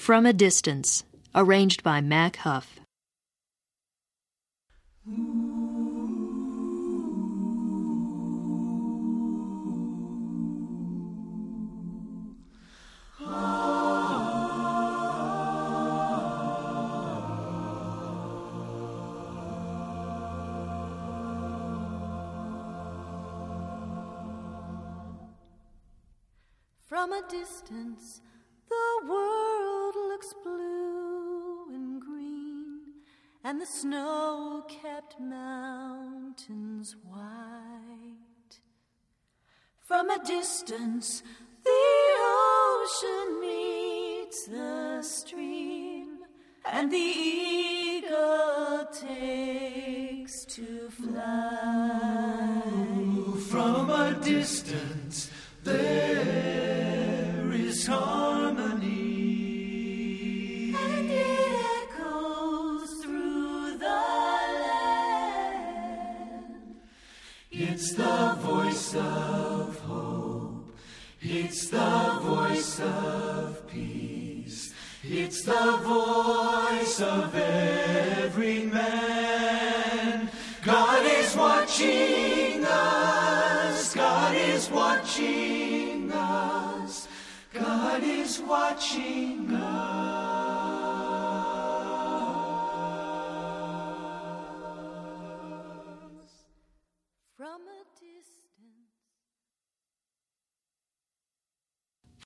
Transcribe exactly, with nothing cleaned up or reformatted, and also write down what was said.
From a Distance, arranged by Mac Huff. From a distance, the world looks blue and green, and the snow-capped mountains white. From a distance, the ocean meets the stream, and the eagle takes to fly. From a distance, there is harmony, and it echoes through the land. It's the voice of hope, it's the voice of peace, it's the voice of every man. God is watching us, God is watching us, God is watching us.